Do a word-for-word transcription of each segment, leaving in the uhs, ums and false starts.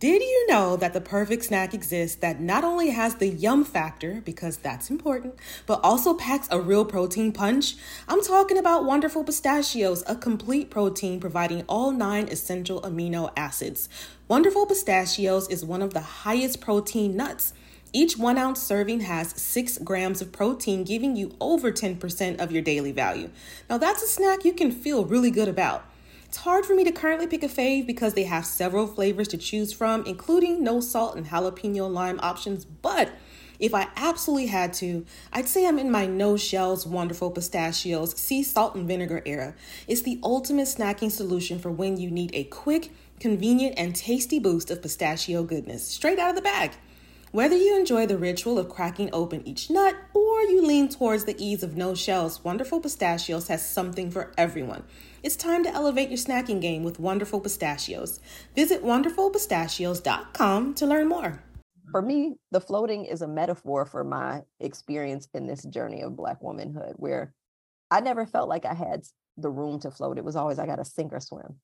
Did you know that the perfect snack exists that not only has the yum factor, because that's important, but also packs a real protein punch? I'm talking about Wonderful Pistachios, a complete protein providing all nine essential amino acids. Wonderful Pistachios is one of the highest protein nuts. Each one ounce serving has six grams of protein, giving you over ten percent of your daily value. Now that's a snack you can feel really good about. It's hard for me to currently pick a fave because they have several flavors to choose from, including no salt and jalapeno lime options. But if I absolutely had to, I'd say I'm in my no shells Wonderful Pistachios sea salt and vinegar era. It's the ultimate snacking solution for when you need a quick, convenient, and tasty boost of pistachio goodness straight out of the bag. Whether you enjoy the ritual of cracking open each nut or you lean towards the ease of no shells, Wonderful Pistachios has something for everyone. It's time to elevate your snacking game with Wonderful Pistachios. Visit wonderful pistachios dot com to learn more. For me, the floating is a metaphor for my experience in this journey of Black womanhood, where I never felt like I had the room to float. It was always, I got to sink or swim.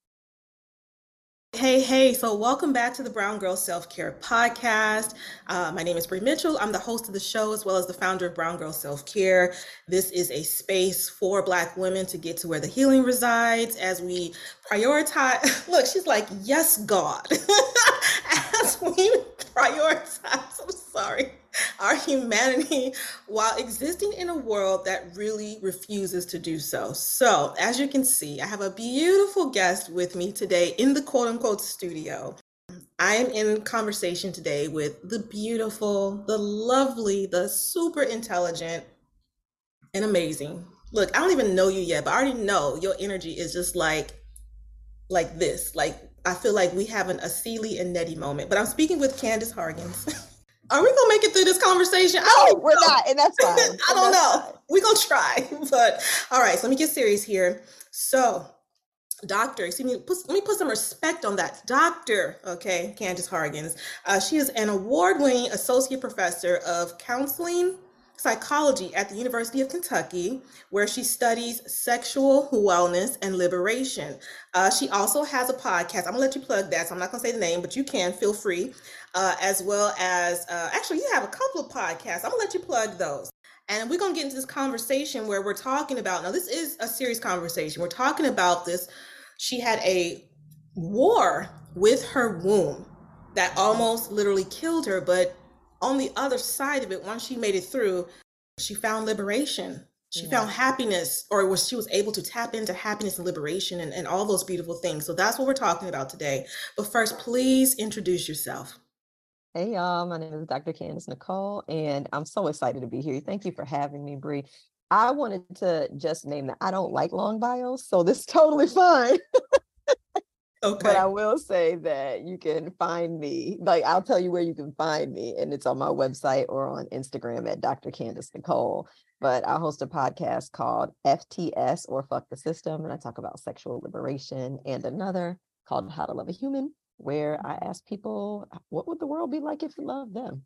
Hey, hey, so welcome back to the Brown Girl Self-Care Podcast. Uh, my name is Brie Mitchell. I'm the host of the show as well as the founder of Brown Girl Self-Care. This is a space for Black women to get to where the healing resides as we prioritize. Look, she's like, yes, God. As we prioritize, I'm sorry, our humanity while existing in a world that really refuses to do so. So as you can see, I have a beautiful guest with me today in the quote unquote studio. I am in conversation today with the beautiful, the lovely, the super intelligent and amazing. Look, I don't even know you yet, but I already know your energy is just like, like this. Like, I feel like we have an Asili and Nettie moment, but I'm speaking with Candace Hargens. Are we gonna make it through this conversation? No, we're know. not, and that's fine. I don't know. We're gonna try, but all right. So let me get serious here. So, Doctor, excuse me, put, let me put some respect on that. Doctor, okay, Candace Hargens. Uh, she is an award-winning associate professor of counseling psychology at the University of Kentucky, where she studies sexual wellness and liberation. Uh, she also has a podcast. I'm gonna let you plug that, so I'm not gonna say the name, but you can, feel free. Uh, as well as, uh, actually, you have a couple of podcasts. I'm gonna let you plug those. And we're gonna get into this conversation where we're talking about, now this is a serious conversation. We're talking about this. She had a war with her womb that almost literally killed her, but on the other side of it, once she made it through, she found liberation. She yeah. found happiness, or was she was able to tap into happiness and liberation and, and all those beautiful things. So that's what we're talking about today. But first, please introduce yourself. Hey, y'all. My name is Doctor Candace Nicole, and I'm so excited to be here. Thank you for having me, Brie. I wanted to just name that I don't like long bios, so this is totally fine. Okay. But I will say that you can find me, like I'll tell you where you can find me, and it's on my website or on Instagram at Doctor Candace Nicole. But I host a podcast called F T S, or Fuck the System, and I talk about sexual liberation, and another called How to Love a Human, where I ask people, what would the world be like if you loved them?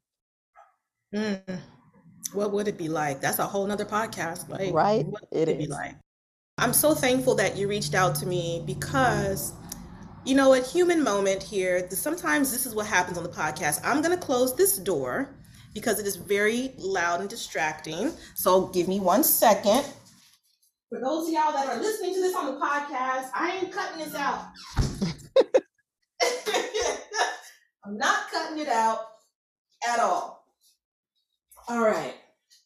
Mm. What would it be like? That's a whole nother podcast. Like, right? What it would it is. be like? I'm so thankful that you reached out to me because, you know, a human moment here, sometimes this is what happens on the podcast. I'm going to close this door because it is very loud and distracting. So give me one second. For those of y'all that are listening to this on the podcast, I ain't cutting this out. I'm not cutting it out at all. All right.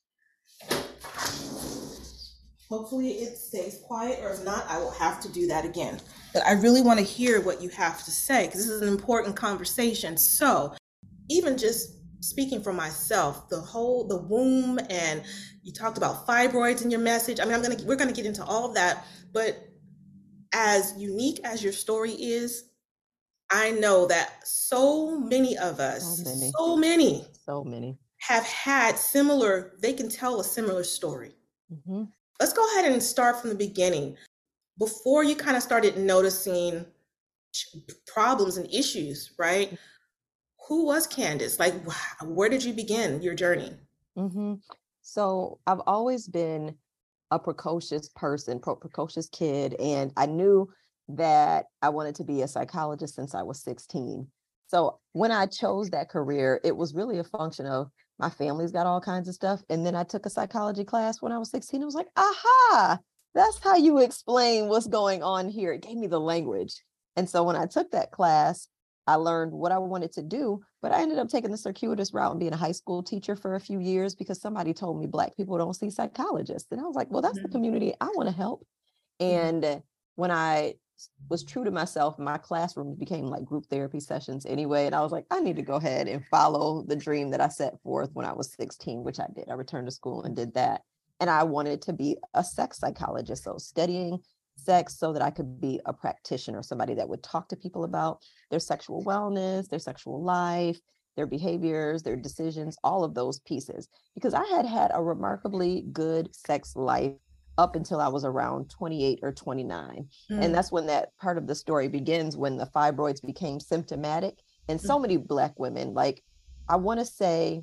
Hopefully it stays quiet, or if not, I will have to do that again. But I really want to hear what you have to say because this is an important conversation. So even just speaking for myself, the whole, the womb, and you talked about fibroids in your message. I mean, I'm going to, we're going to get into all of that, but as unique as your story is, I know that so many of us, so many, so many, so many have had similar, they can tell a similar story. Mm-hmm. Let's go ahead and start from the beginning. Before you kind of started noticing problems and issues, right? Who was Candace? Like, where did you begin your journey? Mm-hmm. So I've always been a precocious person, pro- precocious kid. And I knew that I wanted to be a psychologist since I was sixteen. So when I chose that career, it was really a function of my family's got all kinds of stuff. And then I took a psychology class when I was sixteen. It was like, aha, that's how you explain what's going on here. It gave me the language. And so when I took that class, I learned what I wanted to do, but I ended up taking the circuitous route and being a high school teacher for a few years because somebody told me Black people don't see psychologists. And I was like, well, that's the community I want to help. And when I was true to myself, my classroom became like group therapy sessions anyway. And I was like, I need to go ahead and follow the dream that I set forth when I was sixteen, which I did. I returned to school and did that. And I wanted to be a sex psychologist. So studying sex so that I could be a practitioner, somebody that would talk to people about their sexual wellness, their sexual life, their behaviors, their decisions, all of those pieces. Because I had had a remarkably good sex life up until I was around twenty-eight or twenty-nine. Mm. And that's when that part of the story begins, when the fibroids became symptomatic. And so mm. many Black women, like I want to say,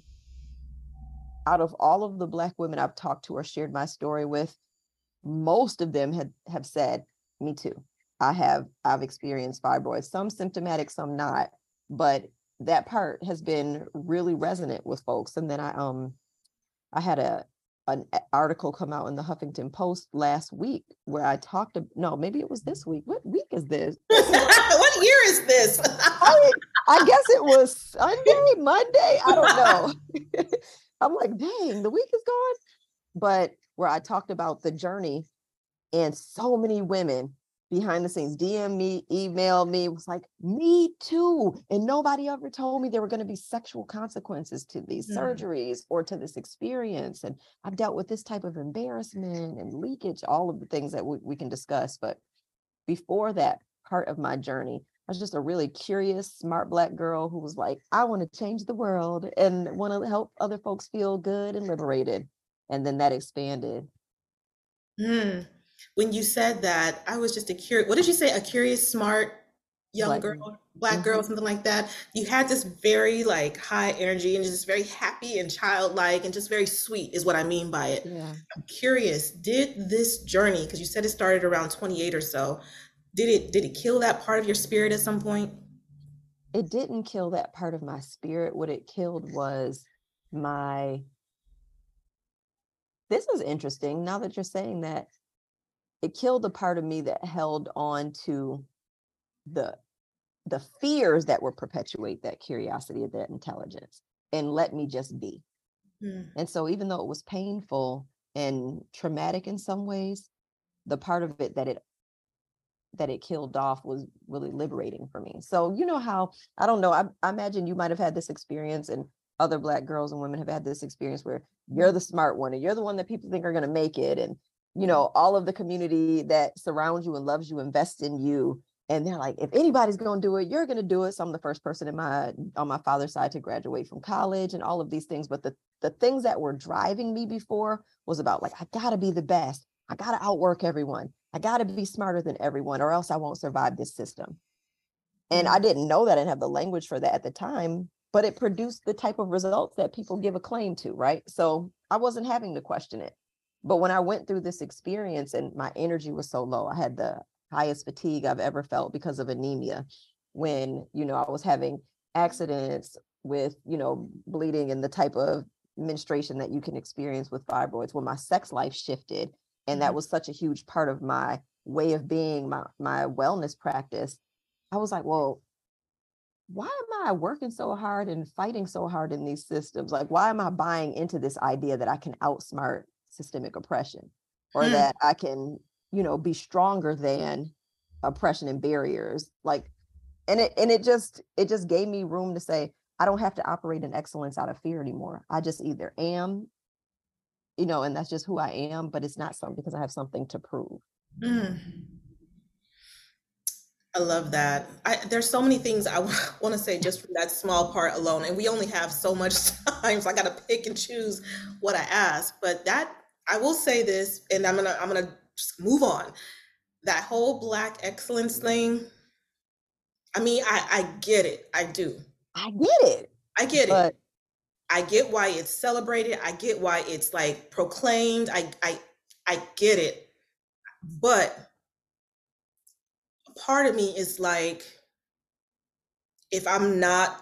out of all of the Black women I've talked to or shared my story with, most of them had have said, me too. I have, I've experienced fibroids, some symptomatic, some not, but that part has been really resonant with folks. And then I, um, I had a, an article come out in the Huffington Post last week where I talked to, no, maybe it was this week. What week is this? What year is this? I, I guess it was Sunday, Monday. I don't know. I'm like, dang, the week is gone. But where I talked about the journey, and so many women behind the scenes D M me, email me, was like, me too. And nobody ever told me there were going to be sexual consequences to these mm. surgeries or to this experience. And I've dealt with this type of embarrassment and leakage, all of the things that we, we can discuss. But before that part of my journey, I was just a really curious, smart Black girl who was like, I want to change the world and want to help other folks feel good and liberated. And then that expanded. Mm. When you said that, I was just a curious, what did you say? A curious, smart young Black girl, Black mm-hmm. girl, something like that. You had this very like high energy and just very happy and childlike and just very sweet is what I mean by it. Yeah. I'm curious, did this journey, because you said it started around twenty-eight or so, did it, did it kill that part of your spirit at some point? It didn't kill that part of my spirit. What it killed was my, this is interesting now that you're saying that. It killed the part of me that held on to the the fears that would perpetuate that curiosity, that intelligence, and let me just be. Mm. And so even though it was painful and traumatic in some ways, the part of it that it that it killed off was really liberating for me. So you know how, I don't know, I, I imagine you might have had this experience, and other Black girls and women have had this experience where you're the smart one and you're the one that people think are going to make it, and you know, all of the community that surrounds you and loves you, invests in you. And they're like, if anybody's going to do it, you're going to do it. So I'm the first person in my, on my father's side to graduate from college and all of these things. But the, the things that were driving me before was about like, I got to be the best. I got to outwork everyone. I got to be smarter than everyone, or else I won't survive this system. And mm-hmm. I didn't know that and have the language for that at the time, but it produced the type of results that people give a claim to, right? So I wasn't having to question it. But when I went through this experience and my energy was so low, I had the highest fatigue I've ever felt because of anemia. When, you know, I was having accidents with, you know, bleeding and the type of menstruation that you can experience with fibroids, when my sex life shifted. And that was such a huge part of my way of being, my, my wellness practice. I was like, well, why am I working so hard and fighting so hard in these systems? Like, why am I buying into this idea that I can outsmart systemic oppression, or hmm. that I can, you know, be stronger than oppression and barriers? Like, and it, and it just, it just gave me room to say, I don't have to operate in excellence out of fear anymore. I just either am, you know, and that's just who I am, but it's not something because I have something to prove. Mm. I love that. I, there's so many things I w- want to say just from that small part alone, and we only have so much time, so I got to pick and choose what I ask. But that, I will say this, and I'm gonna I'm gonna just move on. That whole Black excellence thing. I mean, I I get it. I do. I get it. I get but- it. I get why it's celebrated. I get why it's like proclaimed. I I I get it. But part of me is like, if I'm not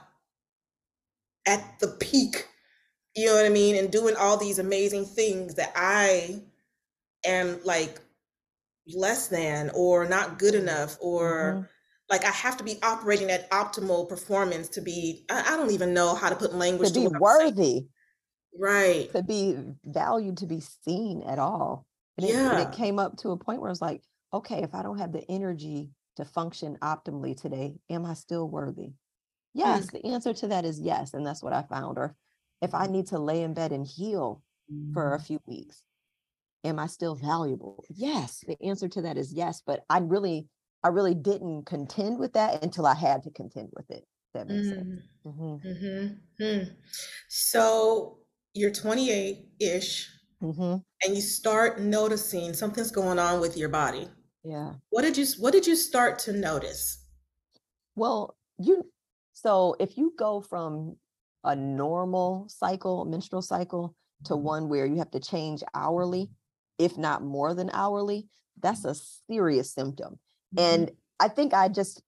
at the peak, you know what I mean, and doing all these amazing things, that I am like less than or not good enough, Mm-hmm. or like I have to be operating at optimal performance to be, I, I don't even know how to put To language to be what I'm saying. worthy, Right. to be valued, to be seen at all. And it, and it Yeah. came up to a point where I was like, okay, if I don't have the energy to function optimally today, am I still worthy? Mm. Yes, the answer to that is yes. And that's what I found. Or if I need to lay in bed and heal for a few weeks, am I still valuable? Yes, the answer to that is yes. But I really, I really didn't contend with that until I had to contend with it. If that makes sense. Mm. Mm-hmm. Mm-hmm. Mm. So you're twenty-eight-ish Mm-hmm. and you start noticing something's going on with your body. Yeah. What did you what did you start to notice? Well, you, so if you go from a normal cycle, menstrual cycle, to one where you have to change hourly, if not more than hourly, that's a serious symptom. Mhm. And I think I just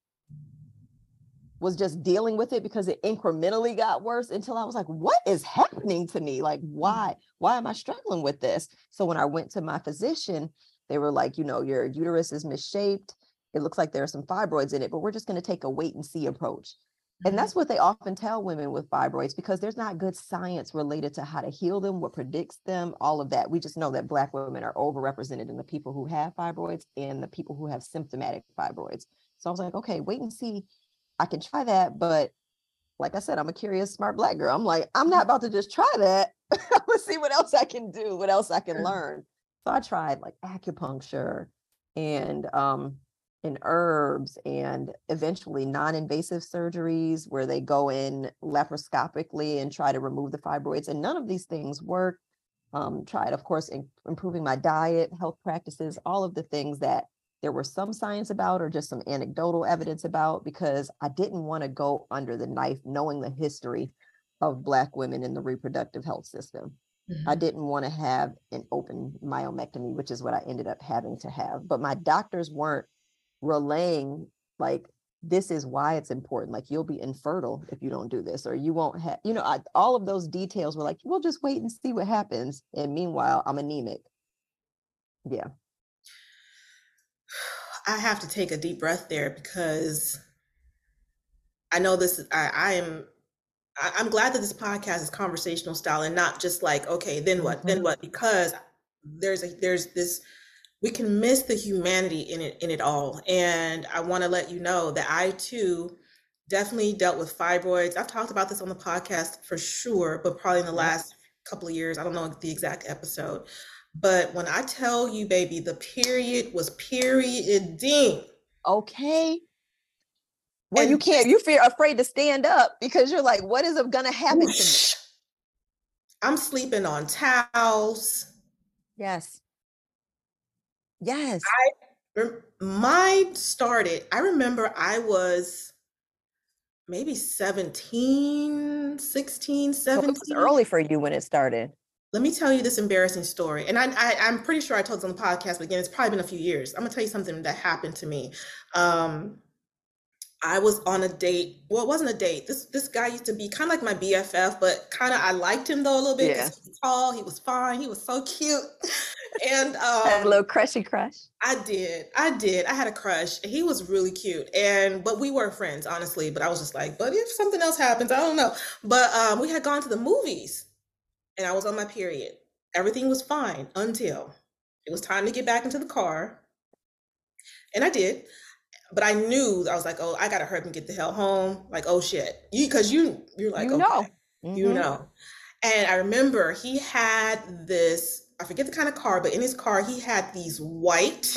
was just dealing with it because it incrementally got worse until I was like, what is happening to me? Like, why? Why am I struggling with this? So when I went to my physician, they were like, you know, your uterus is misshaped. It looks like there are some fibroids in it, but we're just going to take a wait and see approach. And Mhm. that's what they often tell women with fibroids, because there's not good science related to how to heal them, what predicts them, all of that. We just know that Black women are overrepresented in the people who have fibroids and the people who have symptomatic fibroids. So I was like, okay, wait and see. I can try that, but like I said, I'm a curious, smart Black girl. I'm like, I'm not about to just try that. Let's see what else I can do, what else I can learn. So I tried like acupuncture and um and herbs, and eventually non-invasive surgeries where they go in laparoscopically and try to remove the fibroids. And none of these things work. Um, tried, of course, in, improving my diet, health practices, all of the things that there was some science about or just some anecdotal evidence about, because I didn't want to go under the knife knowing the history of Black women in the reproductive health system. I Mhm. didn't want to have an open myomectomy, which is what I ended up having to have. But my doctors weren't relaying like, this is why it's important. Like, you'll be infertile if you don't do this, or you won't have, you know, I, all of those details were like, we'll just wait and see what happens. And meanwhile, I'm anemic. Yeah. I have to take a deep breath there because I know this is, I, I am, I, I'm glad that this podcast is conversational style and not just like, okay, then what, Mm-hmm. then what, because there's a, there's this, we can miss the humanity in it, in it all. And I want to let you know that I too definitely dealt with fibroids. I've talked about this on the podcast for sure, but probably in the Yep. last couple of years, I don't know the exact episode. But when I tell you, baby, the period was perioding. Okay. Where you And can't, you feel afraid to stand up because you're like, what is going to happen to me? whoosh, I'm sleeping on towels. Yes. Yes. I mine started, I remember I was maybe seventeen, sixteen, So it was seventeen. early for you when it started. Let me tell you this embarrassing story. And I, I, I'm pretty sure I told this on the podcast, but again, it's probably been a few years. I'm gonna tell you something that happened to me. Um, I was on a date. Well, it wasn't a date. This this guy used to be kind of like my B F F, but kind of I liked him though a little bit because Yeah. he was tall, he was fine, he was so cute. And Had a um, little crushy crush. I did. I did. I had a crush. He was really cute. And but we were friends, honestly. But I was just like, but if something else happens, I don't know. But um, we had gone to the movies and I was on my period. Everything was fine until it was time to get back into the car. And I did. But I knew I was like, oh, I gotta hurry up and get the hell home. Like, oh shit. You cause you you're like, You okay, know. you Mm-hmm. know. And I remember he had this, I forget the kind of car, but in his car he had these white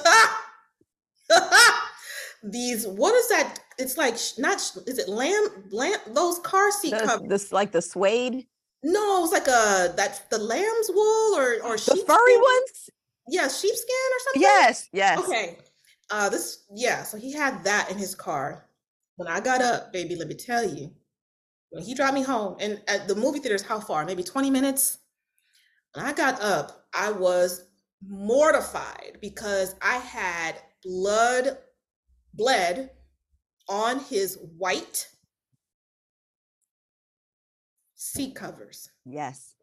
these, what is that? It's like not, is it lamb lamb those car seat The, covers? this like the suede, No, it's like a that the lamb's wool or or the furry sheepskin. ones. Yeah, sheepskin or Yes. something. Yes. Okay. Uh this, yeah, so he had that in his car. When I got up, baby, let me tell you, when he dropped me home, and at the movie theater is how far? Maybe twenty minutes. When I got up, I was mortified because I had blood bled on his white seat covers. Yes.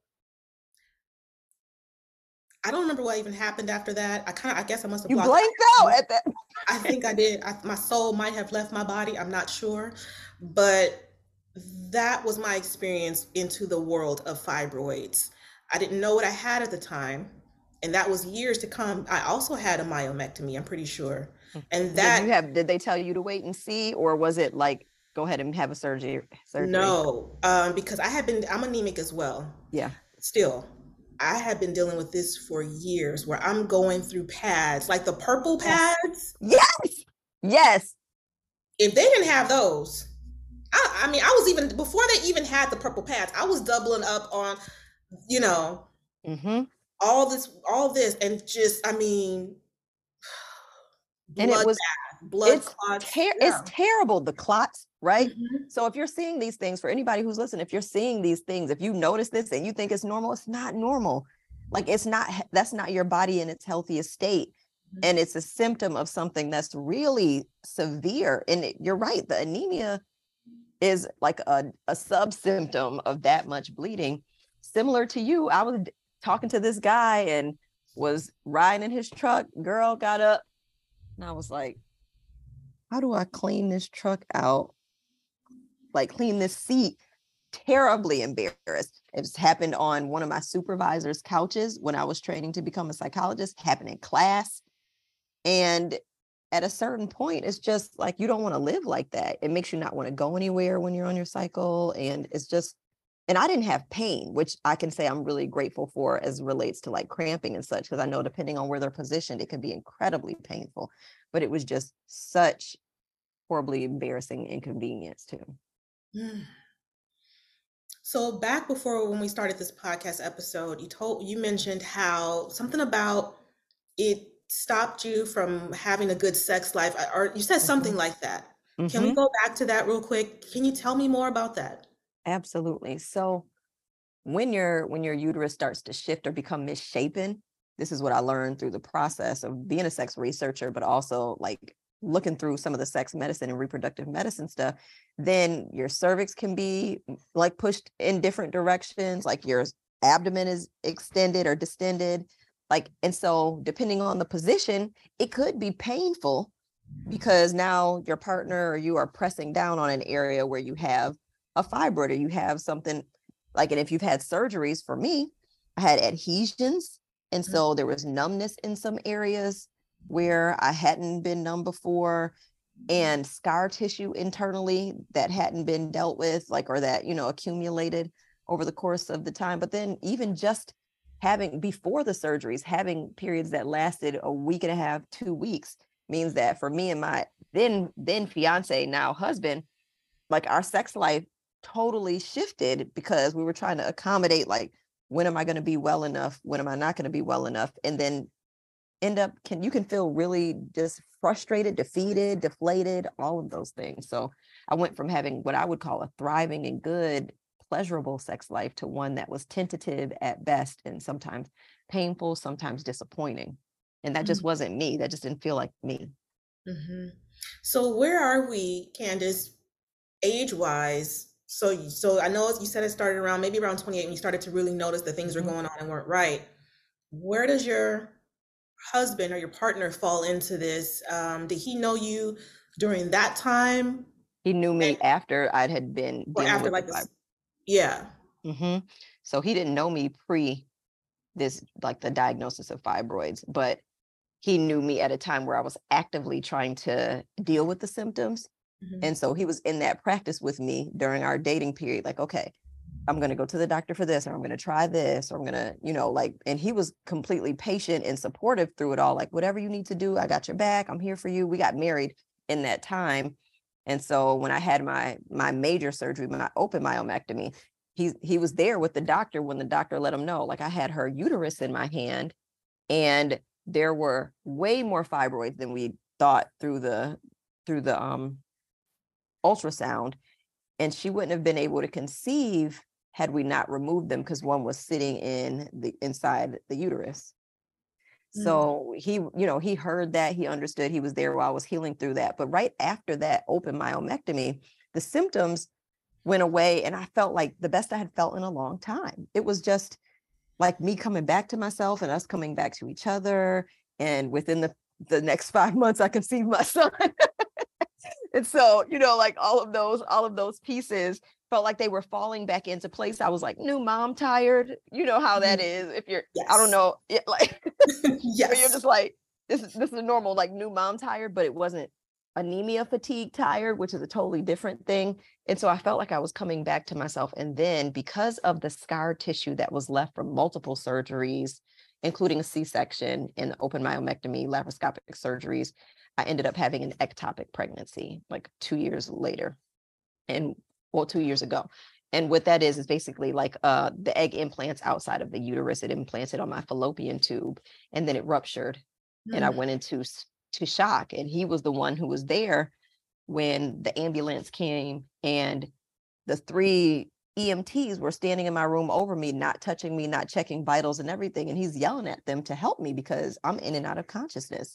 I don't remember what even happened after that. I kind of, I guess I must have You blocked. blanked out at that. I think I did. I, my soul might have left my body. I'm not sure. But that was my experience into the world of fibroids. I didn't know what I had at the time. And that was years to come. I also had a myomectomy, I'm pretty sure. And that. Did you have, did they tell you to wait and see? Or was it like, go ahead and have a surgery? surgery? No, um, because I had been, I'm anemic as well. Yeah. Still. I had been dealing with this for years where I'm going through pads, like the purple pads. Yes. Yes. If they didn't have those, I, I mean, I was even, before they even had the purple pads, I was doubling up on, you know, mm-hmm. all this, all this, and just, I mean, and it was bath, blood it's clots. Ter- yeah. It's terrible, the clots, right? Mm-hmm. So if you're seeing these things, for anybody who's listening, if you're seeing these things, if you notice this and you think it's normal, it's not normal. Like it's not, that's not your body in its healthiest state. Mm-hmm. And it's a symptom of something that's really severe. And it, you're right, the anemia is like a, a sub-symptom of that much bleeding. Similar to you, I was talking to this guy and was riding in his truck. Girl got up and I was like, how do I clean this truck out? Like clean this seat. Terribly embarrassed. It's happened on one of my supervisor's couches when I was training to become a psychologist, happened in class. And at a certain point, it's just like, you don't want to live like that. It makes you not want to go anywhere when you're on your cycle. And it's just, and I didn't have pain, which I can say I'm really grateful for as relates to like cramping and such, because I know depending on where they're positioned, it can be incredibly painful. But it was just such horribly embarrassing inconvenience too. Mm. So back before when we started this podcast episode, you told you mentioned how something about it stopped you from having a good sex life, or you said something mm-hmm. like that. Mm-hmm. Can we go back to that real quick? Can you tell me more about that? Absolutely. So when your when your uterus starts to shift or become misshapen, this is what I learned through the process of being a sex researcher, but also like looking through some of the sex medicine and reproductive medicine stuff, then your cervix can be like pushed in different directions, like your abdomen is extended or distended. Like, and so depending on the position, it could be painful because now your partner or you are pressing down on an area where you have a fibroid or you have something like, and if you've had surgeries, for me, I had adhesions. And so there was numbness in some areas where I hadn't been numb before, and scar tissue internally that hadn't been dealt with, like, or that, you know, accumulated over the course of the time. But then even just having, before the surgeries, having periods that lasted a week and a half, two weeks means that for me and my then, then fiance, now husband, like our sex life totally shifted because we were trying to accommodate, like, when am I going to be well enough? When am I not going to be well enough? And then end up, can you can feel really just frustrated, defeated, deflated, all of those things. So I went from having what I would call a thriving and good, pleasurable sex life to one that was tentative at best and sometimes painful, sometimes disappointing. And that mm-hmm. just wasn't me. That just didn't feel like me. Mm-hmm. So where are we, Candace, age-wise? So, so I know you said it started around, maybe around twenty-eight, when you started to really notice that things mm-hmm. were going on and weren't right. Where does your husband or your partner fall into this? Um, did he know you during that time? He knew me and, after I had been or after with like this, yeah. Mm-hmm. So he didn't know me pre this, like the diagnosis of fibroids, but he knew me at a time where I was actively trying to deal with the symptoms. Mm-hmm. And so he was in that practice with me during our dating period, like, okay, I'm going to go to the doctor for this, or I'm going to try this, or I'm going to, you know, like, and he was completely patient and supportive through it all. Like, whatever you need to do, I got your back. I'm here for you. We got married in that time. And so when I had my, my major surgery, my open myomectomy, he, he was there with the doctor when the doctor let him know, like, I had her uterus in my hand and there were way more fibroids than we thought through the, through the um, ultrasound. And she wouldn't have been able to conceive had we not removed them, because one was sitting in the inside the uterus. So he, you know, he heard that, he understood, he was there while I was healing through that. But right after that open myomectomy, the symptoms went away and I felt like the best I had felt in a long time. It was just like me coming back to myself and us coming back to each other. And within the, the next five months, I conceived my son. And so, you know, like all of those, all of those pieces felt like they were falling back into place. I was like, new mom tired. You know how that is. If you're, Yes. I don't know, it, like, yes. you're just like, this is, this is a normal, like new mom tired, but it wasn't anemia fatigue tired, which is a totally different thing. And so I felt like I was coming back to myself. And then because of the scar tissue that was left from multiple surgeries, including a C-section and open myomectomy, laparoscopic surgeries, I ended up having an ectopic pregnancy like two years later. And well, two years ago. And what that is, is basically like uh, the egg implants outside of the uterus. It implanted on my fallopian tube and then it ruptured. Mm. And I went into to shock. And he was the one who was there when the ambulance came and the three E M Ts were standing in my room over me, not touching me, not checking vitals and everything. And he's yelling at them to help me because I'm in and out of consciousness.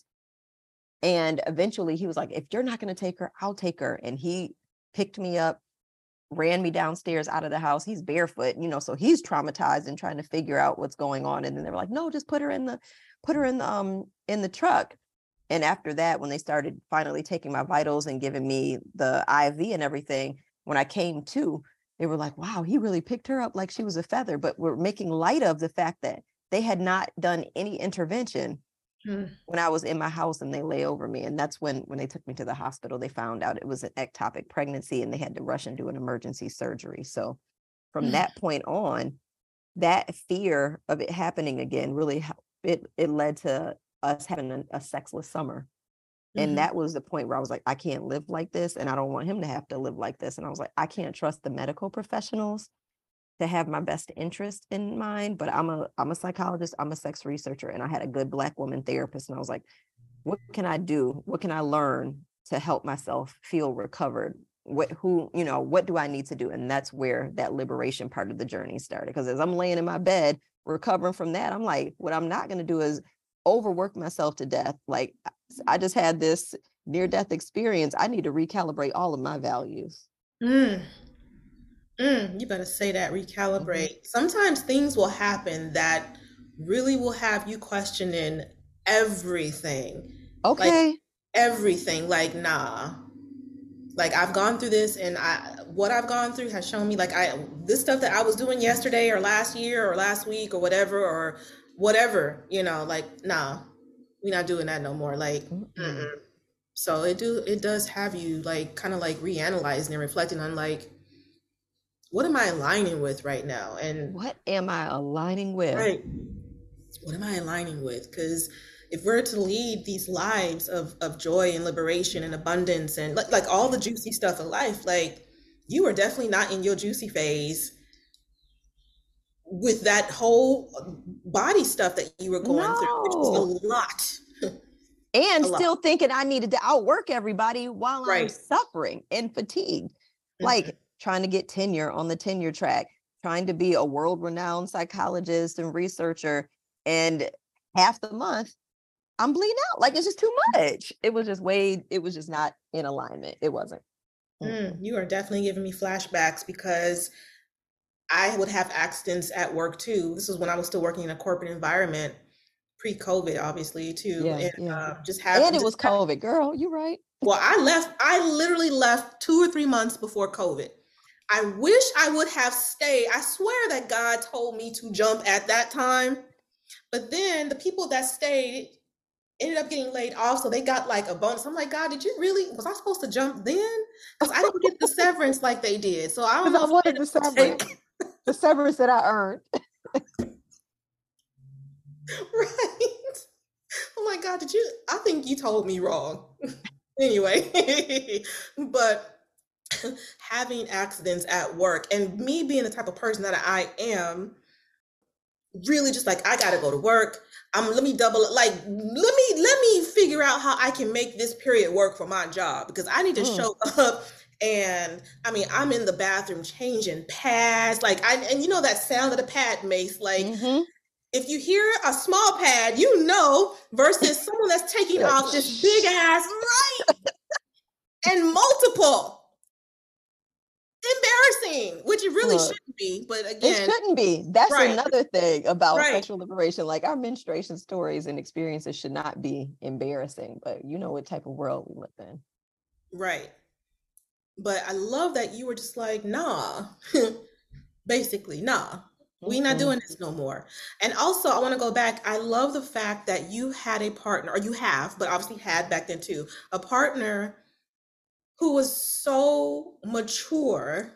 And eventually he was like, if you're not going to take her, I'll take her. And he picked me up, ran me downstairs out of the house. He's barefoot, you know, so he's traumatized and trying to figure out what's going on. And then they were like, no, just put her in the, put her in the, um, in the truck. And after that, when they started finally taking my vitals and giving me the I V and everything, when I came to, they were like, wow, he really picked her up like she was a feather, but we're making light of the fact that they had not done any intervention mm. when I was in my house and they lay over me. And that's when, when they took me to the hospital, they found out it was an ectopic pregnancy and they had to rush and do an emergency surgery. So from mm. that point on, that fear of it happening again, really, it, it led to us having a, a sexless summer. And mm-hmm. that was the point where I was like, I can't live like this. And I don't want him to have to live like this. And I was like, I can't trust the medical professionals to have my best interest in mind. But I'm a, I'm a psychologist. I'm a sex researcher. And I had a good Black woman therapist. And I was like, what can I do? What can I learn to help myself feel recovered? What, who, you know, what do I need to do? And that's where that liberation part of the journey started. Because as I'm laying in my bed, recovering from that, I'm like, what I'm not going to do is overwork myself to death. Like, I just had this near-death experience. I need to recalibrate all of my values. Mm. Mm, you better say that, recalibrate. Mm-hmm. Sometimes things will happen that really will have you questioning everything. Okay. Like, everything. Like, nah. Like, I've gone through this, and I what I've gone through has shown me, like, I this stuff that I was doing yesterday or last year or last week or whatever, or whatever, you know, like, nah. We're not doing that no more. Like, mm-mm. So it do it does have you like kind of like reanalyzing and reflecting on like, what am I aligning with right now? And what am I aligning with? Right. What am I aligning with? Because if we're to lead these lives of of joy and liberation and abundance and like like all the juicy stuff of life, like you are definitely not in your juicy phase with that whole body stuff that you were going no. through, which was a lot. And a still lot. thinking I needed to outwork everybody while right. I'm suffering and fatigued. Mm-hmm. Like trying to get tenure on the tenure track, trying to be a world-renowned psychologist and researcher. And half the month, I'm bleeding out. Like, it's just too much. It was just way, it was just not in alignment. It wasn't. Mm, you are definitely giving me flashbacks because I would have accidents at work too. This was when I was still working in a corporate environment, pre-COVID, obviously too. Yeah, and yeah. Uh, just having, and it was having, COVID, girl. You're right. Well, I left. I literally left two or three months before COVID. I wish I would have stayed. I swear that God told me to jump at that time, but then the people that stayed ended up getting laid off, so they got like a bonus. I'm like, God, did you really? Was I supposed to jump then? Because I didn't get the severance like they did. So I don't know. I wanted the severance. The severance that I earned. Right. Oh my God, did you? I think you told me wrong. Anyway, but having accidents at work and me being the type of person that I am, really just like, I gotta go to work. Um, let me double like let me let me figure out how I can make this period work for my job because I need to mm. show up. And I mean, I'm in the bathroom changing pads, like I and you know that sound of the pad makes, like, mm-hmm. if you hear a small pad, you know, versus someone that's taking off this big ass, right? And multiple. Embarrassing, which it really Look, shouldn't be, but again, it shouldn't be. That's right. another thing about right. sexual liberation. Like, our menstruation stories and experiences should not be embarrassing, but you know what type of world we live in. Right. But I love that you were just like, nah, basically, nah, mm-hmm. we're not doing this no more. And also, I want to go back. I love the fact that you had a partner, or you have, but obviously had back then too, a partner who was so mature,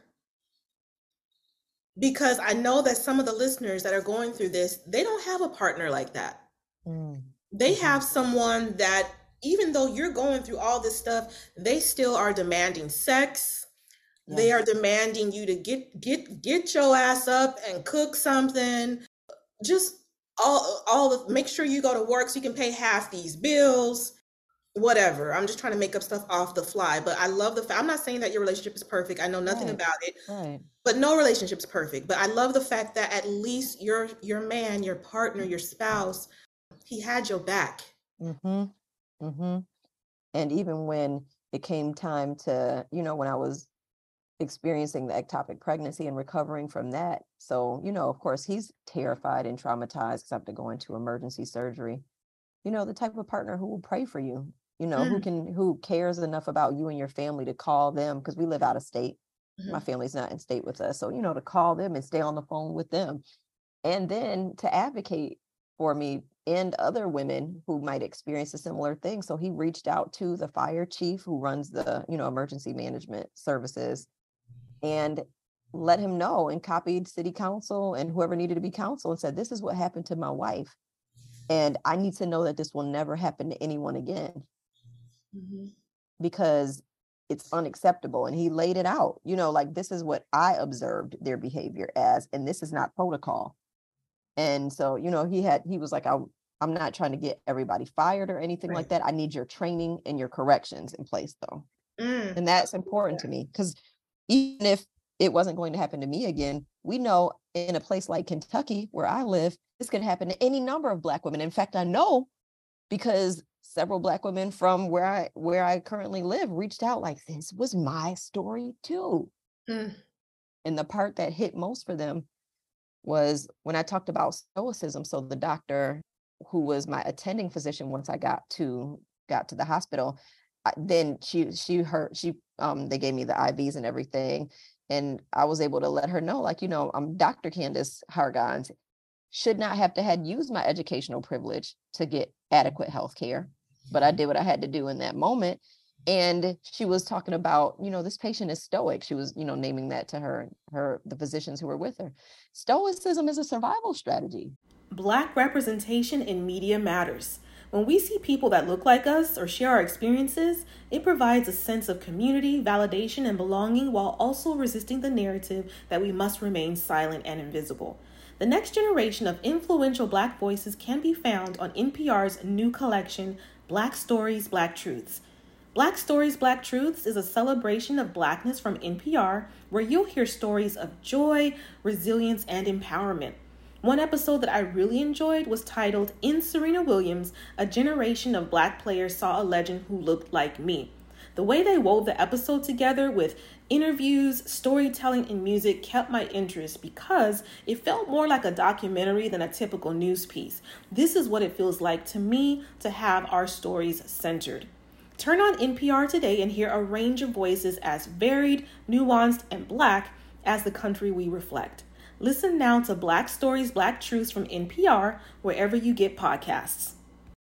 because I know that some of the listeners that are going through this, they don't have a partner like that. Mm. They have someone that, even though you're going through all this stuff, they still are demanding sex. Yes. They are demanding you to get get get your ass up and cook something. Just all all the, make sure you go to work so you can pay half these bills. Whatever. I'm just trying to make up stuff off the fly, but I love the fact, I'm not saying that your relationship is perfect. I know nothing right. about it, right. but no relationship's perfect. But I love the fact that at least your your man, your partner, your spouse, he had your back. Mm-hmm. Mm-hmm. And even when it came time to, you know, when I was experiencing the ectopic pregnancy and recovering from that. So, you know, of course, he's terrified and traumatized because I have to go into emergency surgery. You know, the type of partner who will pray for you, you know, mm. who can, who cares enough about you and your family to call them, because we live out of state. Mm-hmm. My family's not in state with us. So, you know, to call them and stay on the phone with them. And then to advocate for me and other women who might experience a similar thing. So he reached out to the fire chief who runs the, you know, emergency management services, and let him know, and copied city council and whoever needed to be counsel, and said, this is what happened to my wife. And I need to know that this will never happen to anyone again, mm-hmm. because it's unacceptable. And he laid it out, you know, like, this is what I observed their behavior as, and this is not protocol. And so, you know, he had, he was like, I, I'm not trying to get everybody fired or anything right. like that. I need your training and your corrections in place, though. Mm. And that's important yeah. to me, because even if it wasn't going to happen to me again, we know in a place like Kentucky, where I live, this could happen to any number of Black women. In fact, I know because several Black women from where I where I currently live reached out like, this was my story too. Mm. And the part that hit most for them was when I talked about stoicism. So the doctor who was my attending physician once I got to got to the hospital, I, then she she heard she um they gave me the I Vs and everything. And I was able to let her know, like, you know, I'm Doctor Candace Hargans, should not have to had used my educational privilege to get adequate health care, but I did what I had to do in that moment. And she was talking about, you know, this patient is stoic. She was, you know, naming that to her, her, the physicians who were with her. Stoicism is a survival strategy. Black representation in media matters. When we see people that look like us or share our experiences, it provides a sense of community, validation, and belonging, while also resisting the narrative that we must remain silent and invisible. The next generation of influential Black voices can be found on N P R's new collection, Black Stories, Black Truths. Black Stories, Black Truths is a celebration of Blackness from N P R, where you'll hear stories of joy, resilience, and empowerment. One episode that I really enjoyed was titled, In Serena Williams, a generation of Black players saw a legend who looked like me. The way they wove the episode together with interviews, storytelling, and music kept my interest because it felt more like a documentary than a typical news piece. This is what it feels like to me to have our stories centered. Turn on N P R today and hear a range of voices as varied, nuanced, and Black as the country we reflect. Listen now to Black Stories, Black Truths from N P R, wherever you get podcasts.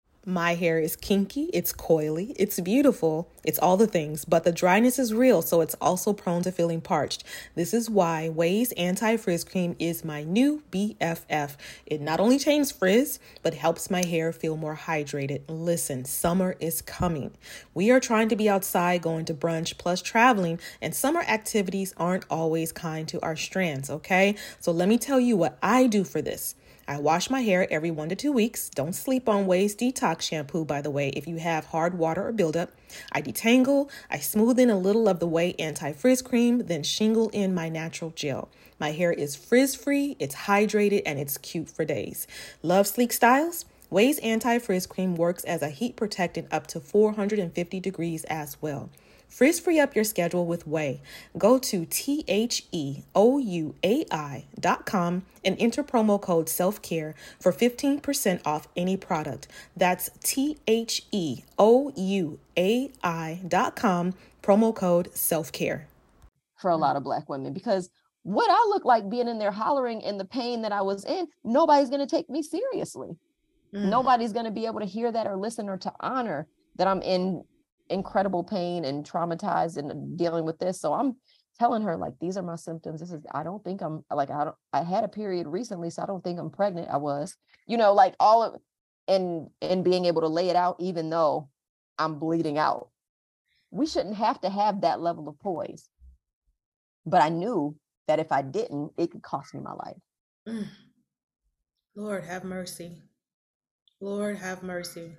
My hair is kinky, it's coily, it's beautiful, it's all the things, but the dryness is real, so it's also prone to feeling parched. This is why Ouai's Anti-Frizz Cream is my new B F F. It not only changes frizz, but helps my hair feel more hydrated. Listen, summer is coming. We are trying to be outside, going to brunch, plus traveling, and summer activities aren't always kind to our strands, okay? So let me tell you what I do for this. I wash my hair every one to two weeks. Don't sleep on Ouai's Detox Shampoo, by the way, if you have hard water or buildup. I detangle, I smooth in a little of the Ouai Anti-Frizz Cream, then shingle in my natural gel. My hair is frizz-free, it's hydrated, and it's cute for days. Love sleek styles? Ouai's Anti-Frizz Cream works as a heat protectant up to four hundred fifty degrees as well. Frizz free up your schedule with Ouai. Go to T H E O U A I dot com and enter promo code SELFCARE for fifteen percent off any product. That's T H E O U A I dot com, promo code SELFCARE. For a lot of Black women, because what I look like being in there hollering in the pain that I was in, nobody's going to take me seriously. Mm. Nobody's going to be able to hear that or listen or to honor that I'm in incredible pain and traumatized and dealing with this. So I'm telling her, like, these are my symptoms. This is, I don't think I'm like, I don't, I had a period recently, so I don't think I'm pregnant. I was, you know, like all of, and, and being able to lay it out, even though I'm bleeding out. We shouldn't have to have that level of poise. But I knew that if I didn't, it could cost me my life. Mm. Lord have mercy. Lord have mercy.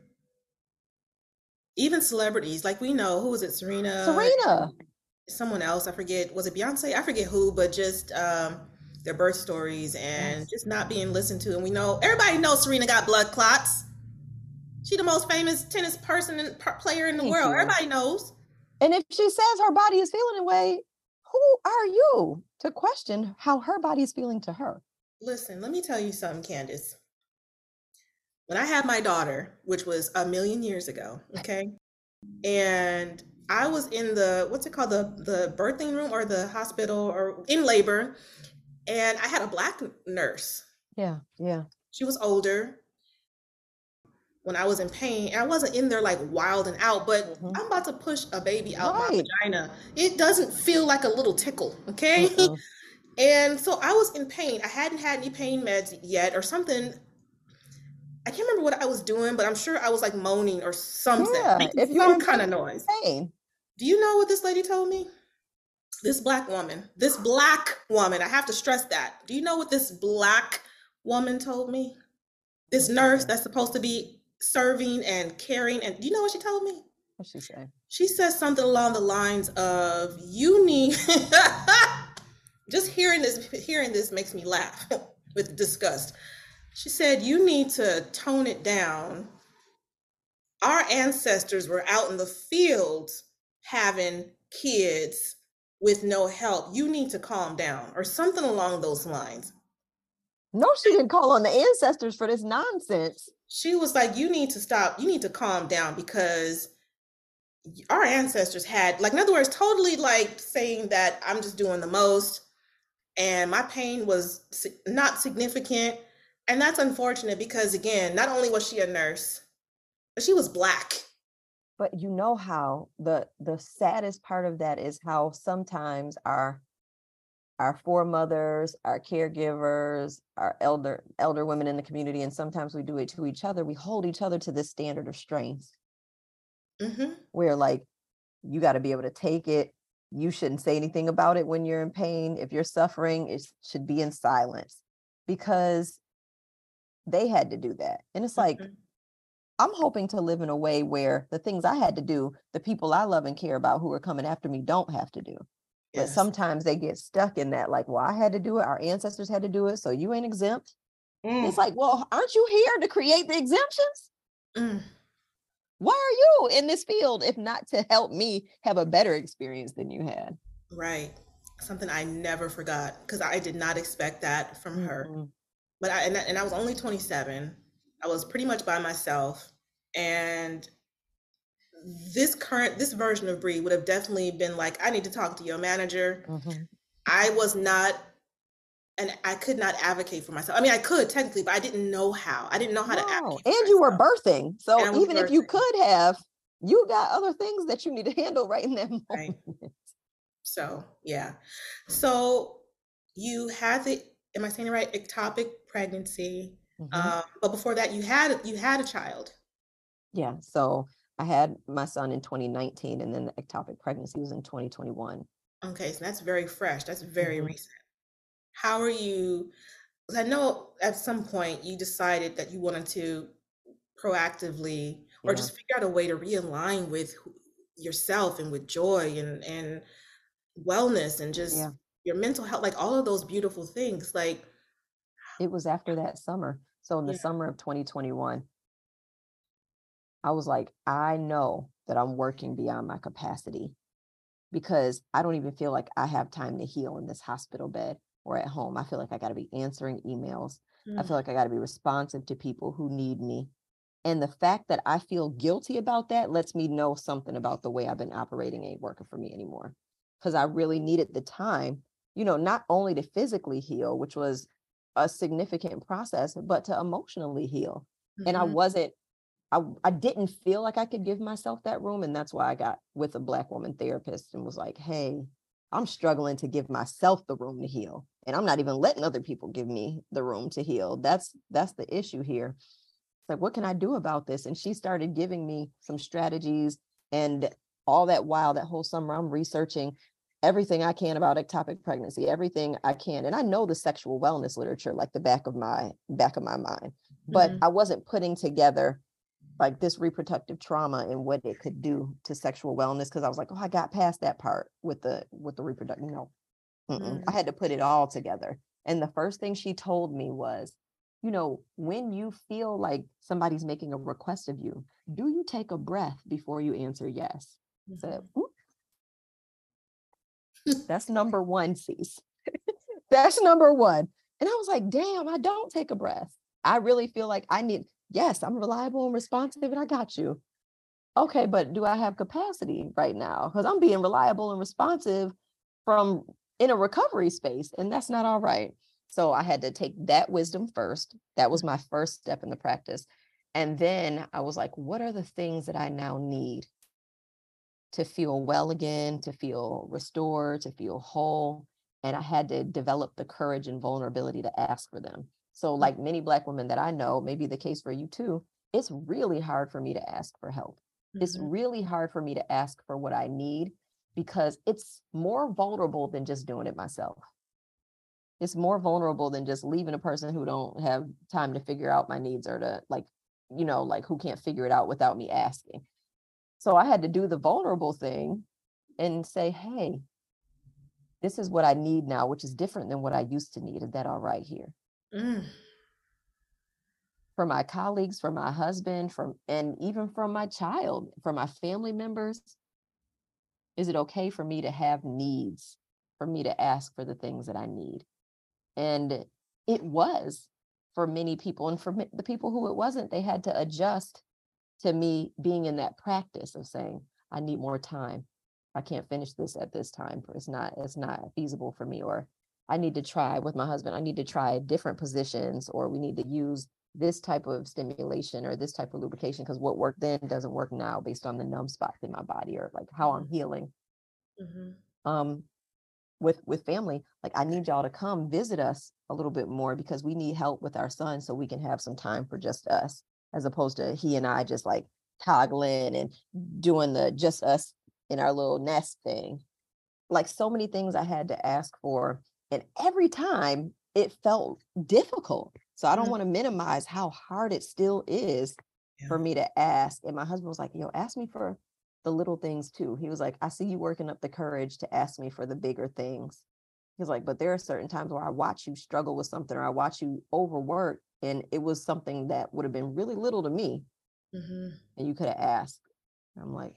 Even celebrities, like we know, who was it? Serena. Serena. Someone else, I forget. Was it Beyonce? I forget who, but just um, their birth stories and yes. just not being listened to. And we know, everybody knows Serena got blood clots. She's the most famous tennis person and player in the Thank world. You. Everybody knows. And if she says her body is feeling a way, who are you to question how her body is feeling to her? Listen, let me tell you something, Candace. When I had my daughter, which was a million years ago, okay, and I was in the, what's it called, the, the birthing room or the hospital or in labor, and I had a Black nurse. Yeah, yeah. She was older. When I was in pain, and I wasn't in there like wild and out, but mm-hmm. I'm about to push a baby out right. my vagina. It doesn't feel like a little tickle, okay? Mm-hmm. And so I was in pain. I hadn't had any pain meds yet or something. I can't remember what I was doing, but I'm sure I was like moaning or something, yeah, making if some kind of noise. Pain. Do you know what this lady told me? This Black woman, this Black woman, I have to stress that. Do you know what this Black woman told me? This nurse that's supposed to be serving and caring, and do you know what she told me? What'd she say? She said something along the lines of, you need, just hearing this, hearing this makes me laugh with disgust. She said, you need to tone it down. Our ancestors were out in the fields having kids with no help. You need to calm down, or something along those lines. No, she didn't call on the ancestors for this nonsense. She was like, you need to stop. You need to calm down because our ancestors had, like, in other words, totally like saying that I'm just doing the most and my pain was not significant. And that's unfortunate because, again, not only was she a nurse, but she was Black. But you know how the the saddest part of that is how sometimes our our foremothers, our caregivers, our elder elder women in the community, and sometimes we do it to each other. We hold each other to this standard of strength. Mm-hmm. Where, like, you got to be able to take it. You shouldn't say anything about it when you're in pain. If you're suffering, it should be in silence, because they had to do that. And it's like, mm-hmm. I'm hoping to live in a way where the things I had to do, the people I love and care about who are coming after me don't have to do. Yes. But sometimes they get stuck in that, like, well, I had to do it. Our ancestors had to do it, so you ain't exempt. Mm. It's like, well, aren't you here to create the exemptions? Mm. Why are you in this field if not to help me have a better experience than you had? Right. Something I never forgot, because I did not expect that from mm-hmm. her. But I and, and I was only twenty-seven. I was pretty much by myself. And this current, this version of Bree would have definitely been like, I need to talk to your manager. Mm-hmm. I was not, and I could not advocate for myself. I mean, I could technically, but I didn't know how. I didn't know how no. to advocate. And you were birthing. So even birthing. If you could have, you got other things that you need to handle right in that moment. Right. So, yeah. So you had the, am I saying it right? Ectopic pregnancy. Mm-hmm. Um, but before that, you had, you had a child. Yeah. So I had my son in twenty nineteen, and then the ectopic pregnancy was in twenty twenty-one. Okay. So that's very fresh. That's very mm-hmm. recent. How are you, 'Cause I know at some point you decided that you wanted to proactively or Yeah. just figure out a way to realign with who- yourself and with joy and and wellness and just Yeah. your mental health, like all of those beautiful things. Like, It was after that summer. So in the yeah. summer of twenty twenty-one, I was like, I know that I'm working beyond my capacity because I don't even feel like I have time to heal in this hospital bed or at home. I feel like I got to be answering emails. I Mm, feel like I got to be responsive to people who need me. And the fact that I feel guilty about that lets me know something about the way I've been operating ain't working for me anymore. Because I really needed the time, you know, not only to physically heal, which was a significant process, but to emotionally heal. And I mhm, wasn't I I didn't feel like I could give myself that room, and that's why I got with a Black woman therapist and was like, "Hey, I'm struggling to give myself the room to heal, and I'm not even letting other people give me the room to heal. That's that's the issue here. It's like, what can I do about this?" And she started giving me some strategies, and all that while that whole summer, I'm researching everything I can about ectopic pregnancy, everything I can, and I know the sexual wellness literature like the back of my back of my mind, but mhm, I wasn't putting together like this reproductive trauma and what it could do to sexual wellness because I was like, oh, I got past that part with the with the reproductive. No, mm-mm. I mhm, had to put it all together. And the first thing she told me was, you know, when you feel like somebody's making a request of you, do you take a breath before you answer yes? I said, mhm. "Oop, that's number one, Cease. That's number one." And I was like, damn, I don't take a breath. I really feel like I need, yes, I'm reliable and responsive and I got you. Okay, but do I have capacity right now? Because I'm being reliable and responsive from in a recovery space, and that's not all right. So I had to take that wisdom first. That was my first step in the practice. And then I was like, what are the things that I now need to feel well again, to feel restored, to feel whole? And I had to develop the courage and vulnerability to ask for them. So, like many Black women that I know, maybe the case for you too, it's really hard for me to ask for help. It's Mhm, really hard for me to ask for what I need because it's more vulnerable than just doing it myself. It's more vulnerable than just leaving a person who don't have time to figure out my needs or to like, you know, like who can't figure it out without me asking. So I had to do the vulnerable thing and say, hey, this is what I need now, which is different than what I used to need. Is that all right here? mm, For my colleagues, for my husband, from and even from my child, for my family members, is it okay for me to have needs, for me to ask for the things that I need? And it was for many people. And for the people who it wasn't, they had to adjust to me being in that practice of saying, I need more time. I can't finish this at this time. It's not, it's not feasible for me. Or I need to try with my husband, I need to try different positions, or we need to use this type of stimulation or this type of lubrication because what worked then doesn't work now based on the numb spots in my body or like how I'm healing. mhm, Um, with with family, like I need y'all to come visit us a little bit more because we need help with our son so we can have some time for just us, as opposed to he and I just like toggling and doing the just us in our little nest thing. Like so many things I had to ask for, and every time it felt difficult. So I don't mhm. want to minimize how hard it still is Yeah. for me to ask. And my husband was like, yo, ask me for the little things too. He was like, I see you working up the courage to ask me for the bigger things. He's like, but there are certain times where I watch you struggle with something or I watch you overwork. And it was something that would have been really little to me. Mhm, And you could have asked. I'm like,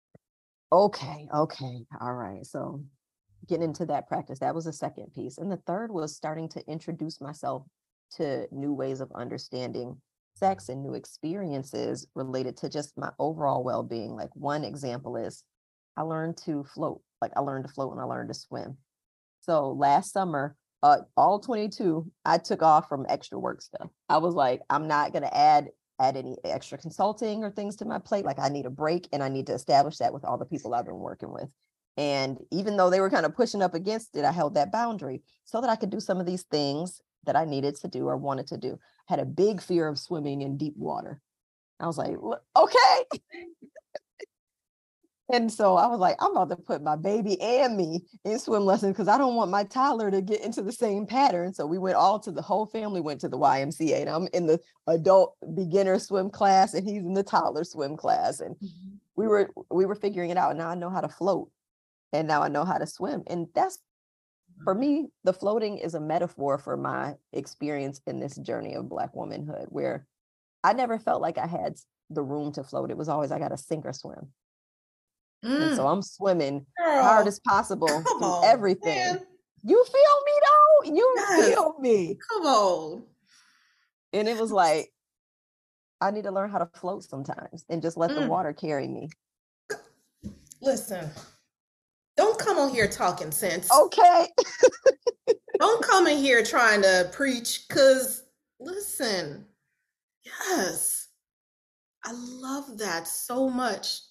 okay, okay, all right. So getting into that practice, that was the second piece. And the third was starting to introduce myself to new ways of understanding sex and new experiences related to just my overall well-being. Like one example is I learned to float. Like I learned to float and I learned to swim. So last summer, uh, all twenty-two, I took off from extra work stuff. I was like, I'm not going to add add any extra consulting or things to my plate. Like I need a break and I need to establish that with all the people I've been working with. And even though they were kind of pushing up against it, I held that boundary so that I could do some of these things that I needed to do or wanted to do. I had a big fear of swimming in deep water. I was like, okay, And so I was like, I'm about to put my baby and me in swim lessons because I don't want my toddler to get into the same pattern. So we went all to the whole family went to the Y M C A, and I'm in the adult beginner swim class and he's in the toddler swim class. And mm-hmm. we were we were figuring it out. Now I know how to float and now I know how to swim. And that's, for me, the floating is a metaphor for my experience in this journey of Black womanhood, where I never felt like I had the room to float. It was always, I got to sink or swim. Mm. And so I'm swimming Girl, hard as possible through on, everything. Man. You feel me though? You yes. feel me. Come on. And it was like, I need to learn how to float sometimes and just let mm. the water carry me. Listen, don't come on here talking sense. Okay. Don't come in here trying to preach, because listen, yes, I love that so much.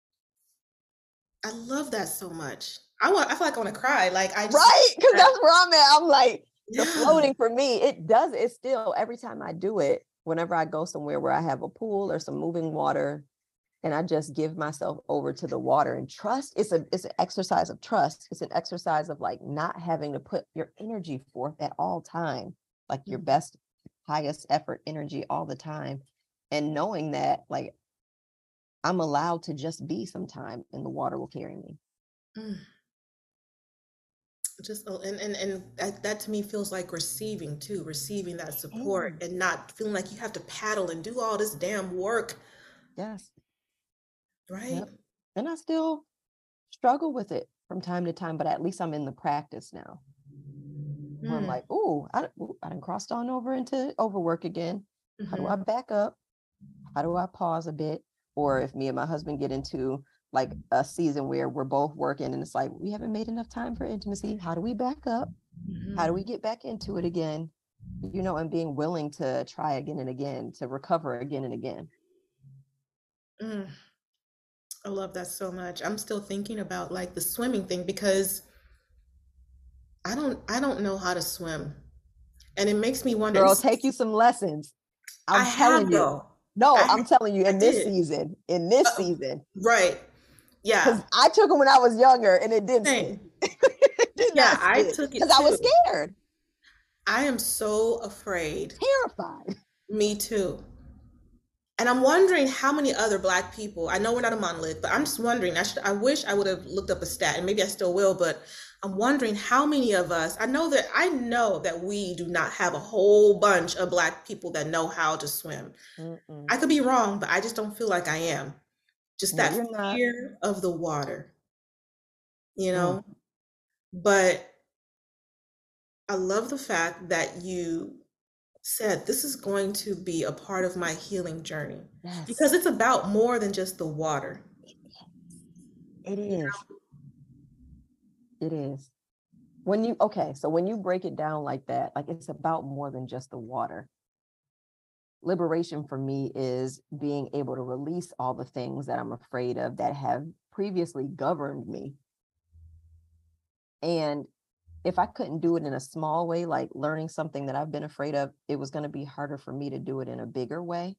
I love that so much. I want. I feel like I want to cry. Like I just, right, because that's where I'm at. I'm like yeah. the floating for me. It does. It still every time I do it. Whenever I go somewhere where I have a pool or some moving water, and I just give myself over to the water and trust. It's a. It's an exercise of trust. It's an exercise of like not having to put your energy forth at all time, like your best, highest effort energy all the time, and knowing that like. I'm allowed to just be sometime and the water will carry me. Mm. Just, oh, and, and, and that, that to me feels like receiving too, receiving that support mm. and not feeling like you have to paddle and do all this damn work. Yes. Right. Yep. And I still struggle with it from time to time, but at least I'm in the practice now. Mm. Where I'm like, ooh, I, ooh, I done crossed on over into overwork again. Mm-hmm. How do I back up? How do I pause a bit? Or if me and my husband get into like a season where we're both working and it's like, we haven't made enough time for intimacy. How do we back up? Mm-hmm. How do we get back into it again? You know, and being willing to try again and again, to recover again and again. Mm. I love that so much. I'm still thinking about like the swimming thing because I don't, I don't know how to swim. And it makes me wonder. Girl, take you some lessons. I'm I telling have, you. Though. No, I, I'm telling you, in I this did. season, in this uh, season. Right. Yeah. Because I took them when I was younger and it didn't stick. it did yeah, I took it because I was scared. I am so afraid. Terrified. Me too. And I'm wondering how many other Black people, I know we're not a monolith, but I'm just wondering, I should, I wish I would have looked up a stat, and maybe I still will, but I'm wondering how many of us, I know that I know that we do not have a whole bunch of Black people that know how to swim. Mm-mm. I could be wrong, but I just don't feel like I am. Just no, that fear not. of the water, you know? Mm. But I love the fact that you said this is going to be a part of my healing journey. Yes. Because it's about more than just the water. It is. You know? It is. When you, okay, so when you break it down like that, like it's about more than just the water. Liberation for me is being able to release all the things that I'm afraid of that have previously governed me. And if I couldn't do it in a small way, like learning something that I've been afraid of, it was going to be harder for me to do it in a bigger way.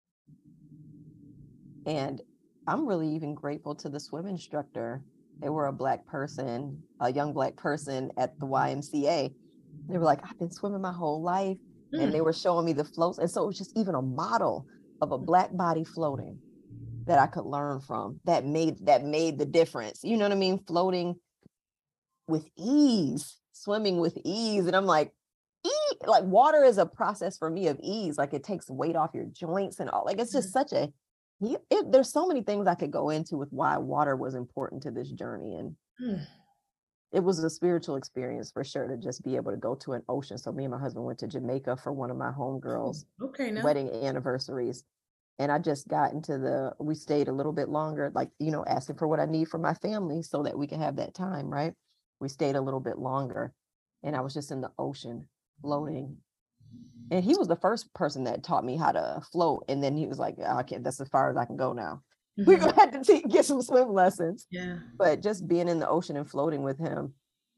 And I'm really even grateful to the swim instructor. They were a Black person, a young Black person at the Y M C A. They were like, I've been swimming my whole life. Mm. And they were showing me the floats. And so it was just even a model of a Black body floating that I could learn from that made, that made the difference. You know what I mean? Floating with ease, swimming with ease. And I'm like, ease, like water is a process for me of ease. Like it takes weight off your joints and all. Like it's just such a, it, there's so many things I could go into with why water was important to this journey. And mm. it was a spiritual experience for sure to just be able to go to an ocean. So me and my husband went to Jamaica for one of my homegirls' oh, okay, now. wedding anniversaries. And I just got into the, we stayed a little bit longer, like, you know, asking for what I need for my family so that we can have that time, right? We stayed a little bit longer and I was just in the ocean floating. And he was the first person that taught me how to float. And then he was like, oh, okay, that's as far as I can go now. Mm-hmm. We're going to have to te- get some swim lessons. Yeah. But just being in the ocean and floating with him,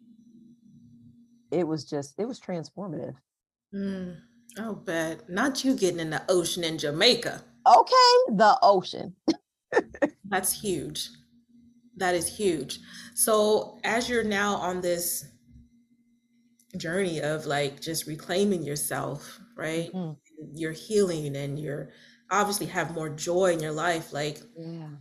it was just, it was transformative. Mm. Oh, bet. Not you getting in the ocean in Jamaica. Okay, the ocean. That's huge. That is huge. So as you're now on this journey of like just reclaiming yourself, right? Mhm. You're healing and you're obviously have more joy in your life. Like Yeah.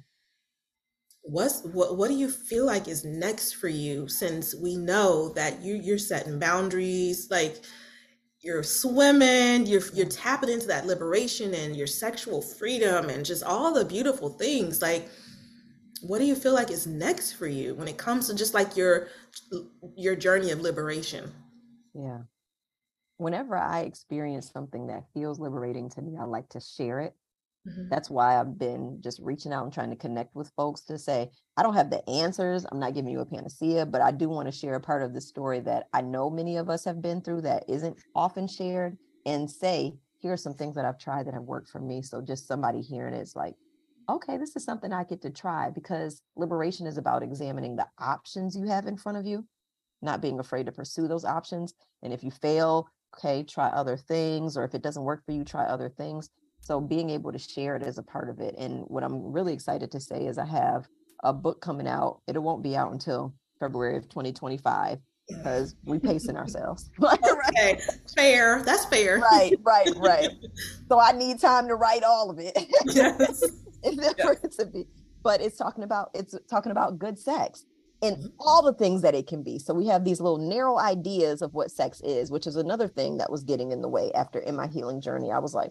what's what what do you feel like is next for you, since we know that you you're setting boundaries, like you're swimming, you're you're Yeah. tapping into that liberation and your sexual freedom and just all the beautiful things. Like what do you feel like is next for you when it comes to just like your your journey of liberation? Yeah. Whenever I experience something that feels liberating to me, I like to share it. Mhm. That's why I've been just reaching out and trying to connect with folks to say, I don't have the answers. I'm not giving you a panacea, but I do want to share a part of the story that I know many of us have been through that isn't often shared, and say, here are some things that I've tried that have worked for me. So just somebody hearing it is like, okay, this is something I get to try, because liberation is about examining the options you have in front of you, not being afraid to pursue those options. And if you fail, okay, try other things. Or if it doesn't work for you, try other things. So being able to share it is a part of it. And what I'm really excited to say is I have a book coming out. It won't be out until February of twenty twenty-five, because we pacing ourselves. Right, Okay, fair. That's fair. right, right, right. So I need time to write all of it. Yes. If Yeah. ever to be. But it's talking about it's talking about good sex and Mhm. all the things that it can be. So we have these little narrow ideas of what sex is, which is another thing that was getting in the way after in my healing journey. I was like,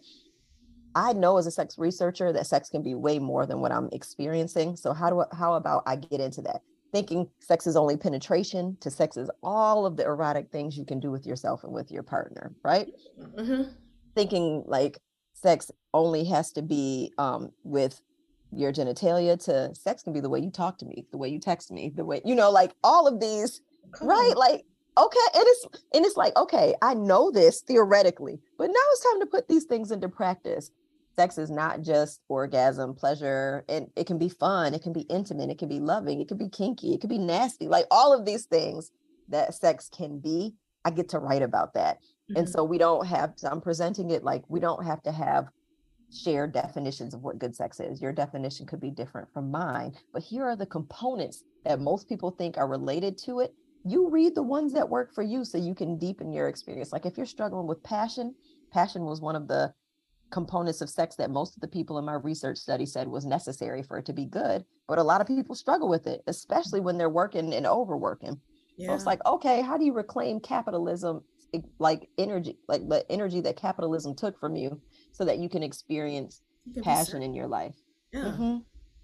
I know as a sex researcher that sex can be way more than what I'm experiencing. So how do I, how about I get into that? Thinking sex is only penetration to sex is all of the erotic things you can do with yourself and with your partner, right? Mhm. Thinking like sex only has to be um, with your genitalia, to sex can be the way you talk to me, the way you text me, the way, you know, like all of these, Come right? on. Like, okay. And it's, and it's like, okay, I know this theoretically, but now it's time to put these things into practice. Sex is not just orgasm, pleasure, and it can be fun. It can be intimate. It can be loving. It can be kinky. It can be nasty. Like all of these things that sex can be, I get to write about that. And Mhm. so we don't have to, I'm presenting it like we don't have to have shared definitions of what good sex is. Your definition could be different from mine, but here are the components that most people think are related to it. You read the ones that work for you so you can deepen your experience. Like if you're struggling with passion, passion was one of the components of sex that most of the people in my research study said was necessary for it to be good. But a lot of people struggle with it, especially when they're working and overworking. So it's Yeah. like, okay, how do you reclaim capitalism, like energy, like the energy that capitalism took from you so that you can experience You can be passion certain. in your life? Yeah. Mm-hmm.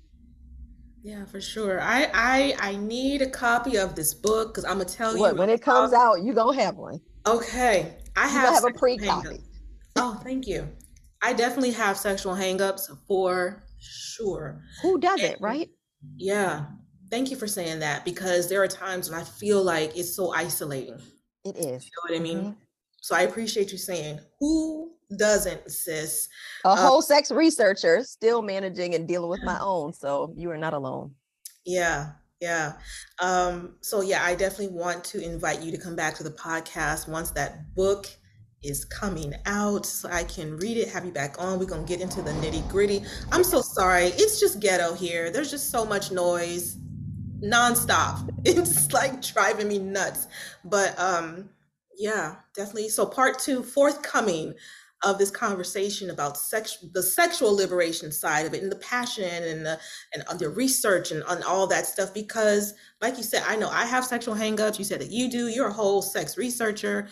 Yeah, for sure. I I I need a copy of this book because I'm gonna tell you What, my when it comes top. out, you're going to have one. Okay, I You're going have to have a sexual pre-copy. hangups. Oh, thank you. I definitely have sexual hangups for sure. Who doesn't, And right? yeah, thank you for saying that because there are times when I feel like it's so isolating. You It is. know what I Mm-hmm. mean? So I appreciate you saying, who doesn't, sis? A Uh, whole sex researcher still managing and dealing with my own. So you are not alone. yeah, yeah. Um, so yeah, I definitely want to invite you to come back to the podcast once that book is coming out so I can read it, have you back on. We're gonna get into the nitty gritty. I'm so Yes. sorry. It's just ghetto here. There's just so much noise nonstop. It's like driving me nuts. But um, yeah, definitely. So part two, forthcoming of this conversation about sex, the sexual liberation side of it, and the passion and the and uh, the research and on all that stuff. Because, like you said, I know I have sexual hangups. You said that you do. You're a whole sex researcher.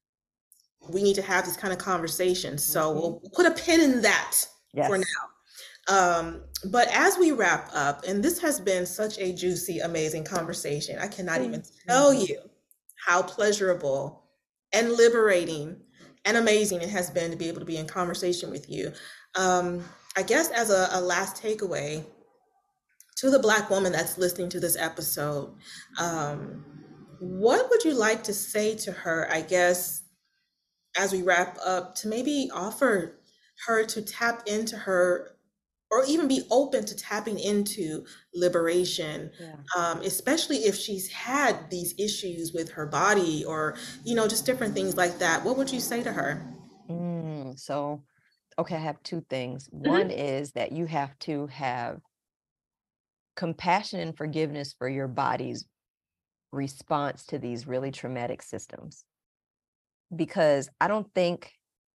We need to have these kind of conversations. So Mm-hmm. we'll put a pin in that for Yes. um, but as we wrap up, and this has been such a juicy, amazing conversation, I cannot even Thank tell you. you how pleasurable and liberating and amazing it has been to be able to be in conversation with you. Um, I guess as a, a last takeaway to the Black woman that's listening to this episode, um, what would you like to say to her, I guess, as we wrap up, to maybe offer her to tap into her or even be open to tapping into liberation, Yeah. um, especially if she's had these issues with her body or, you know, just different things like that. What would you say to her? Mm, so, okay, I have two things. One Mhm. is that you have to have compassion and forgiveness for your body's response to these really traumatic systems. Because I don't think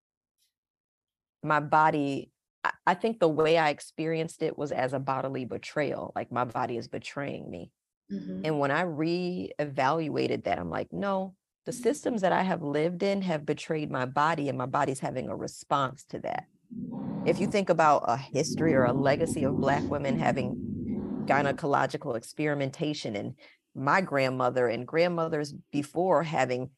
my body, I, I think the way I experienced it was as a bodily betrayal, like my body is betraying me. Mm-hmm. And when I re-evaluated that, I'm like, no, the systems that I have lived in have betrayed my body, and my body's having a response to that. If you think about a history or a legacy of Black women having gynecological experimentation, and my grandmother and grandmothers before having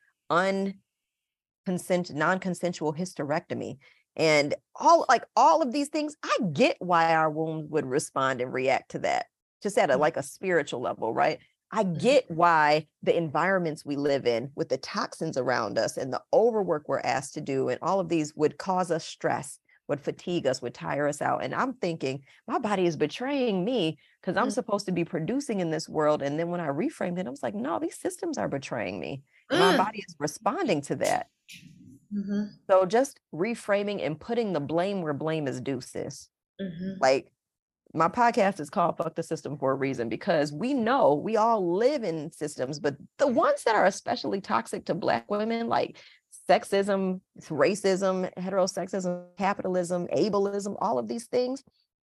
unconsent, non-consensual hysterectomy, and all like all of these things, I get why our wombs would respond and react to that, just at a like a spiritual level, right? I get why the environments we live in with the toxins around us and the overwork we're asked to do and all of these would cause us stress, would fatigue us, would tire us out. And I'm thinking, my body is betraying me because I'm mm-hmm. supposed to be producing in this world. And then when I reframed it, I was like, no, these systems are betraying me. Mm. My body is responding to that. Mm-hmm. So just reframing and putting the blame where blame is due, sis. Mm-hmm. Like, my podcast is called Fuck the System for a reason, because we know we all live in systems, but the ones that are especially toxic to Black women, like sexism, racism, heterosexism, capitalism, ableism, all of these things,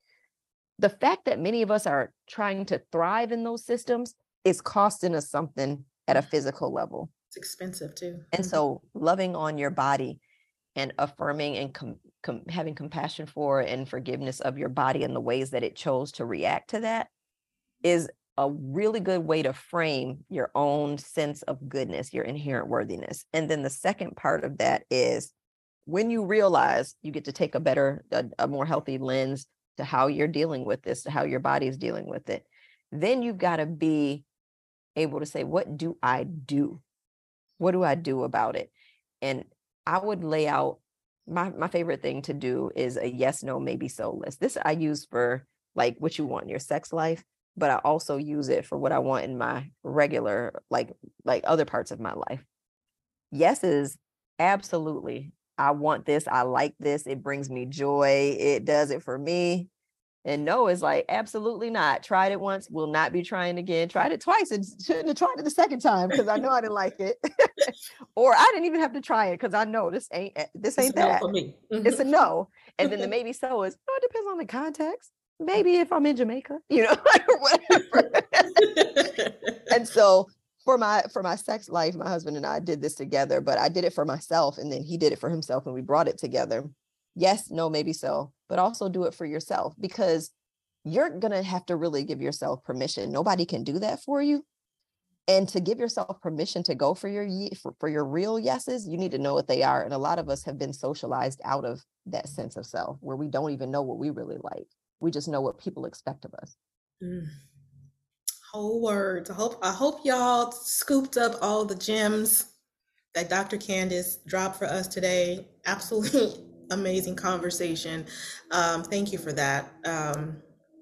the fact that many of us are trying to thrive in those systems is costing us something at a physical level. It's expensive too. And so loving on your body and affirming and com- com- having compassion for and forgiveness of your body and the ways that it chose to react to that is a really good way to frame your own sense of goodness, your inherent worthiness. And then the second part of that is when you realize you get to take a better, a, a more healthy lens to how you're dealing with this, to how your body is dealing with it, then you've got to be able to say, what do I do? What do I do about it? And I would lay out my, my favorite thing to do is a yes, no, maybe so list. This I use for like what you want in your sex life, but I also use it for what I want in my regular, like, like other parts of my life. Yes is absolutely, I want this. I like this. It brings me joy. It does it for me. And no is like, absolutely not. Tried it once, will not be trying again. Tried it twice and shouldn't have tried it the second time because I know I didn't like it. Or I didn't even have to try it because I know this ain't this ain't it's a no that. for me. It's a no. And then the maybe so is, oh, it depends on the context. Maybe if I'm in Jamaica, you know, or whatever. And so for my for my sex life, my husband and I did this together, but I did it for myself and then he did it for himself and we brought it together. Yes, no, maybe so, but also do it for yourself because you're going to have to really give yourself permission. Nobody can do that for you. And to give yourself permission to go for your for, for your real yeses, you need to know what they are. And a lot of us have been socialized out of that sense of self where we don't even know what we really like. We just know what people expect of us. Mm. Whole words. I hope I hope y'all scooped up all the gems that Doctor Candace dropped for us today. Absolutely amazing conversation. Um, thank you for that. Um,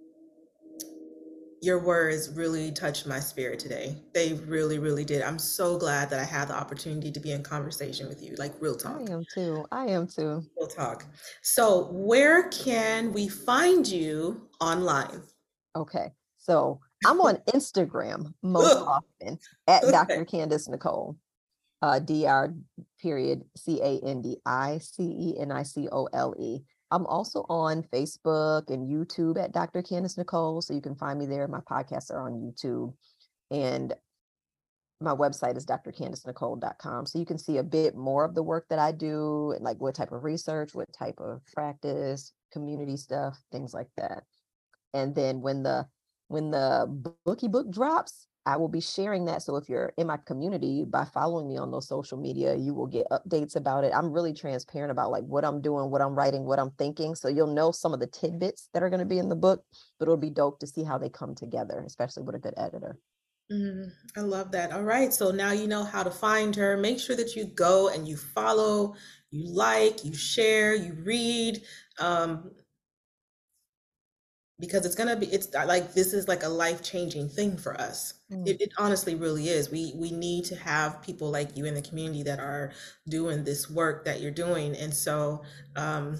your words really touched my spirit today. They really, really did. I'm so glad that I had the opportunity to be in conversation with you, like real talk. I am too. I am too. Real talk. So where can we find you online? Okay. So I'm on Instagram most often at Okay. Doctor Candace Nicole. Uh, D R period C A N D I C E N I C O L E. I'm also on Facebook and YouTube at Doctor Candace Nicole, so you can find me there. My podcasts are on YouTube, and my website is d r candace nicole dot com. So you can see a bit more of the work that I do, and like what type of research, what type of practice, community stuff, things like that. And then when the when the bookie book drops, I will be sharing that. So if you're in my community, by following me on those social media, you will get updates about it. I'm really transparent about like what I'm doing, what I'm writing, what I'm thinking. So you'll know some of the tidbits that are going to be in the book, but it'll be dope to see how they come together, especially with a good editor. Mm, I love that. All right. So now you know how to find her. Make sure that you go and you follow, you like, you share, you read. Um, because it's gonna be, it's like, this is like a life-changing thing for us. Mm. It, it honestly really is. We we need to have people like you in the community that are doing this work that you're doing. And so um,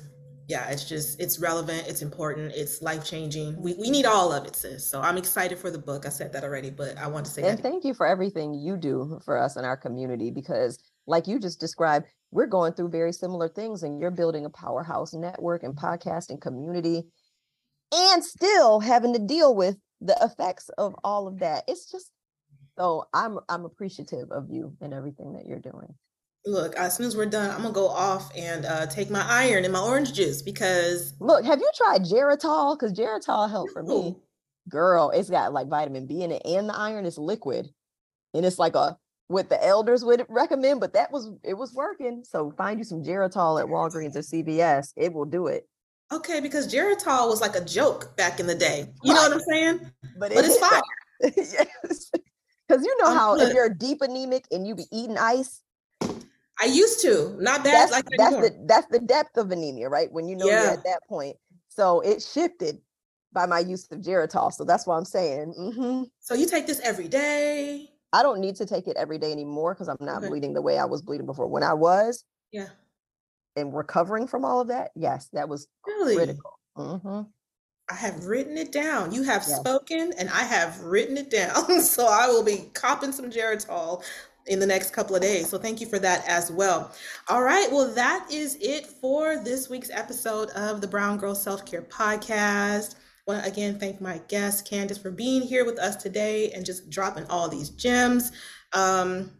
Yeah, it's just, it's relevant, it's important, it's life-changing. We we need all of it, sis. So I'm excited for the book. I said that already, but I want to say that And again. thank you for everything you do for us in our community, because like you just described, we're going through very similar things, and you're building a powerhouse network and podcasting community and still having to deal with the effects of all of that. It's just, so I'm I'm appreciative of you and everything that you're doing. Look, as soon as we're done, I'm gonna go off and uh, take my iron and my orange juice because Look, have you tried Geritol? Because Geritol helped for me. ooh, Girl, it's got like vitamin B in it, and the iron is liquid. And it's like a what the elders would recommend, but that was it was working. So find you some Geritol at Walgreens or C V S. It will do it. okay, because Geritol was like a joke back in the day. You know what Right. I'm saying? But But it it's hit fire. though. Yes. Because you know Um, how if look, you're deep anemic and you be eating ice, I used to, not bad that's like that that's anymore. the that's the depth of anemia, right? When you know you're Yeah. at that point. So it shifted by my use of Geritol. So that's what I'm saying. hmm So you take this every day. I don't need to take it every day anymore because I'm not Okay. bleeding the way I was bleeding before. When I was Yeah. and recovering from all of that, yes, that was Really? critical. hmm I have written it down. You have Yeah. spoken and I have written it down. So I will be copping some Geritol in the next couple of days. So thank you for that as well. All right. Well, that is it for this week's episode of the Brown Girl Self Care Podcast. I want to again thank my guest, Candace, for being here with us today and just dropping all these gems. Um,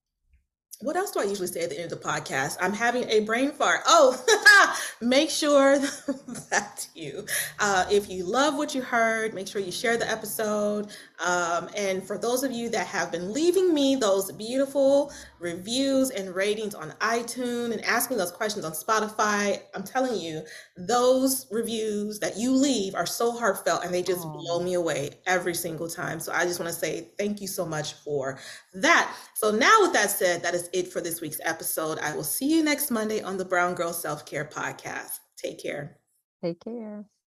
what else do I usually say at the end of the podcast? I'm having a brain fart. Oh, make sure that you, uh, if you love what you heard, make sure you share the episode. Um, and for those of you that have been leaving me those beautiful reviews and ratings on iTunes and asking those questions on Spotify, I'm telling you, those reviews that you leave are so heartfelt and they just Oh. blow me away every single time. So I just want to say thank you so much for that. So now with that said, that is it for this week's episode. I will see you next Monday on the Brown Girl Self Care Podcast. Take care. Take care.